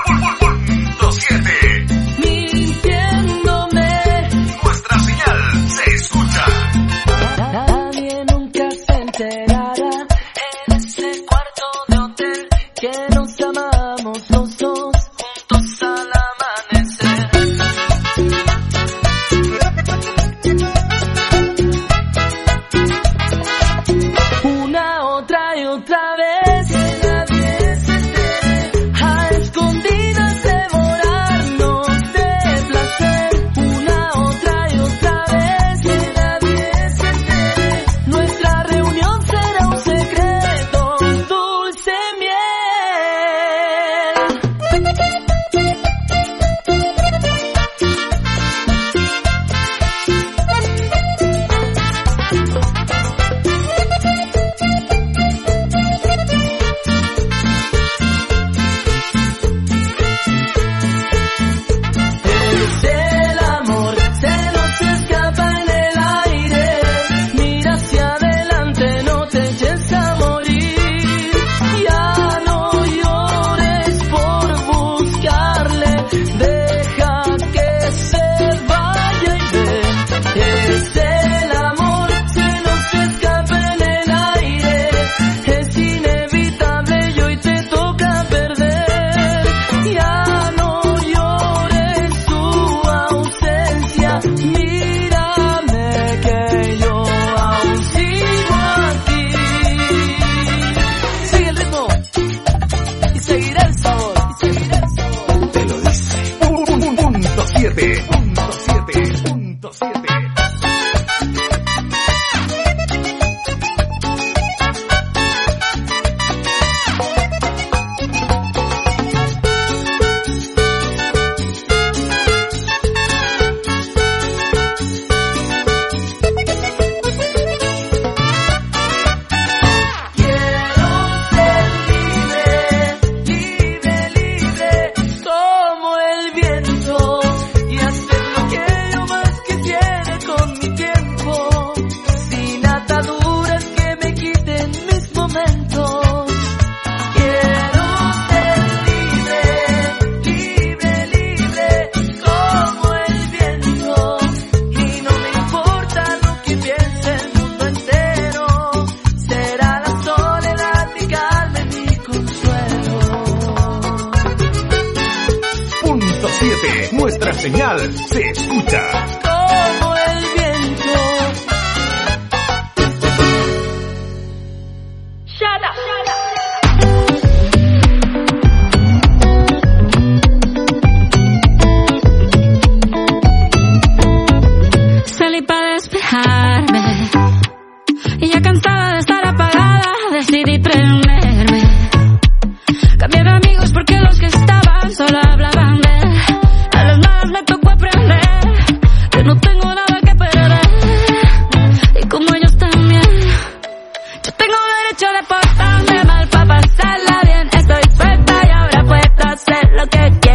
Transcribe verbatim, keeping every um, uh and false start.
punto siete. Mintiéndome. Nuestra señal se escucha. Nadie nunca se enterará en ese cuarto de hotel que nos amamos los dos juntos al amanecer. Una, otra y otra vez, que nadie se entere, a escondidas devorarnos de placer. Una, otra y otra vez, que nadie se entere, nuestra reunión será un secreto, dulce miel. Es el amor, se nos escapa en el aire. Mira hacia adelante, no te eches a morir. Ya no llores por buscarle, deja que se vaya y ve. Es el amor, se nos escapa en el aire. Es inevitable y hoy te toca perder. Ya no llores su ausencia, mírame que yo aún sigo aquí. Sigue el ritmo y seguirá el sabor. Y seguirá el sabor. Te lo dice. Punto siete. Punto siete. Punto siete. Quiero ser libre, libre, libre, como el viento, y hacer lo que yo más quisiera con mi tiempo, sin ataduras que me quiten mis momentos. Quiero ser libre, libre, libre, como el viento, y no me importa lo que piense el mundo entero. Será la soledad mi calma y mi consuelo. Punto siete. Nuestra señal se escucha. Como el viento. Shut up, shut up. Salí para despejarme y ya cansada de estar apagada decidí prenderme. Cambié de amigos porque los que estaban solo hablaban de él. A las malas me tocó aprender que no tengo nada que perder, y como ellos también, yo tengo derecho de portarme mal para pasarla bien. Estoy suelta y ahora puedo hacer lo que quiera.